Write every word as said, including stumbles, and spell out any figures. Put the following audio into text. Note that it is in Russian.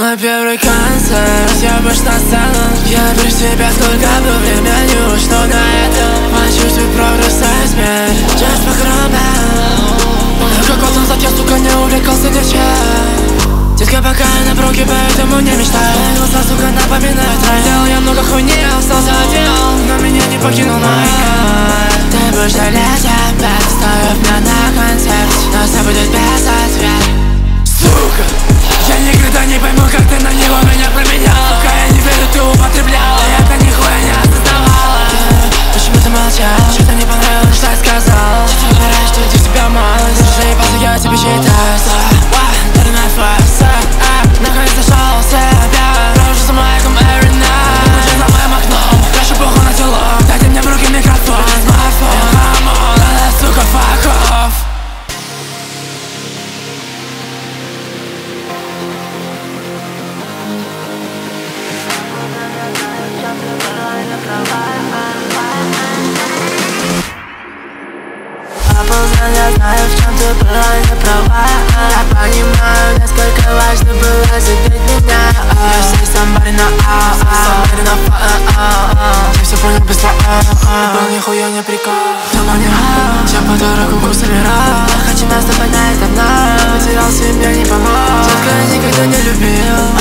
Мой первый концерт, я больше на сцену. Я беру себя, сколько бы времени ушло на это. Почувствуй прогресс и смерть, just по громе. Как год назад я, сука, не увлекался ни в чем. Детка пока я на бруке, поэтому не мечтаю. Глаза, сука, напоминают рай. Делал я много хуйни, остался один, но меня не покинул май. Ты будешь жалеть опять, оставив меня на концерт, но все будет без ответа. Сука, я никогда не пойму, как ты на него меня променял. Сука, я не верю, ты употреблял, и это нихуя не осознавала. Почему ты молчал? Что-то не понравилось, что я сказал. Что говоришь, что ты себя мало. Держи, позу, я тебе считаю. Дарю на фарс, наконец нашел себя. Провожу за майком every night. Будешь за моим окном, крашу похуй на тело. Дайте мне в руки микрофон, смартфон. Come on, сука, fuck off. Опознан, я знаю, в чем ты была не права. Я понимаю, насколько важно было забить меня. Я say somebody на а, somebody на фа. Ты все понял без слова. Был нихуя не прикол. Дома не рад, все по дорогу курсами рад. Я хочу наступать на это дно. Потерял себя, не помог. Детка, я никогда не любил.